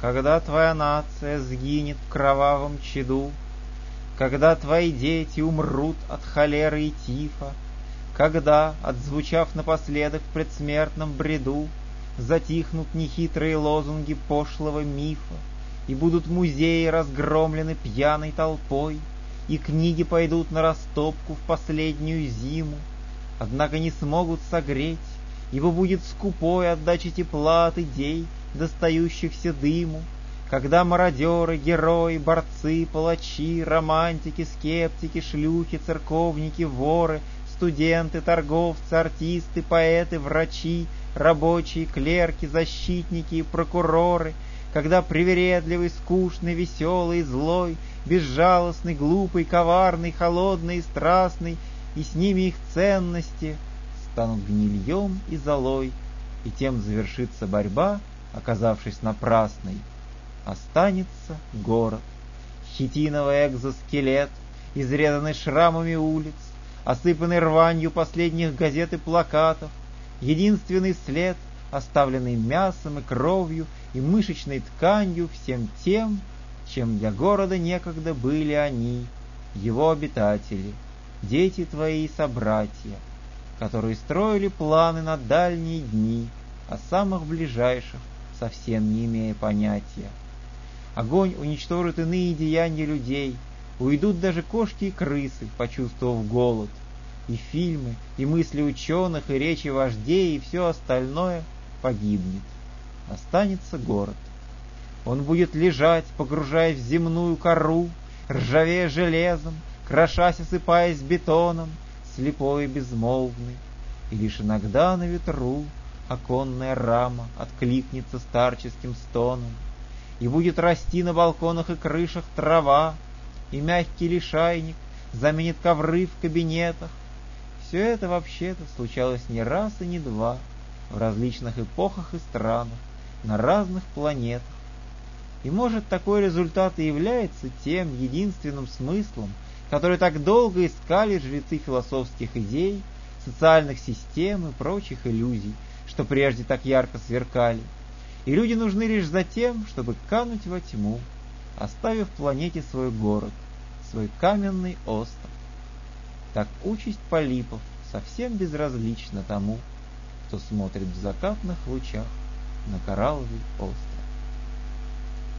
когда твоя нация сгинет в кровавом чаду, когда твои дети умрут от холеры и тифа, когда, отзвучав напоследок в предсмертном бреду, затихнут нехитрые лозунги пошлого мифа, и будут музеи разгромлены пьяной толпой, и книги пойдут на растопку в последнюю зиму, однако не смогут согреть, ибо будет скупой отдача тепла от идей, достающихся дыму, когда мародеры, герои, борцы, палачи, романтики, скептики, шлюхи, церковники, воры, студенты, торговцы, артисты, поэты, врачи, рабочие, клерки, защитники и прокуроры, когда привередливый, скучный, веселый, злой, безжалостный, глупый, коварный, холодный и страстный, и с ними их ценности станут гнильем и золой, и тем завершится борьба, оказавшись напрасной. Останется город, хитиновый экзоскелет, изрезанный шрамами улиц, осыпанный рванью последних газет и плакатов, единственный след, оставленный мясом и кровью и мышечной тканью, всем тем, чем для города некогда были они, его обитатели, дети твои и собратья, которые строили планы на дальние дни, о самых ближайших совсем не имея понятия. Огонь уничтожит иные деяния людей, уйдут даже кошки и крысы, почувствовав голод, и фильмы, и мысли ученых, и речи вождей, и все остальное погибнет. Останется город. Он будет лежать, погружаясь в земную кору, ржавея железом, крошась, осыпаясь бетоном, слепой и безмолвный, и лишь иногда на ветру оконная рама откликнется старческим стоном, и будет расти на балконах и крышах трава, и мягкий лишайник заменит ковры в кабинетах. Все это вообще-то случалось не раз и не два, в различных эпохах и странах, на разных планетах. И может такой результат и является тем единственным смыслом, который так долго искали жрецы философских идей, социальных систем и прочих иллюзий, что прежде так ярко сверкали. И люди нужны лишь за тем, чтобы кануть во тьму, оставив планете свой город, свой каменный остров. Так участь полипов совсем безразлична тому, кто смотрит в закатных лучах на коралловый остров.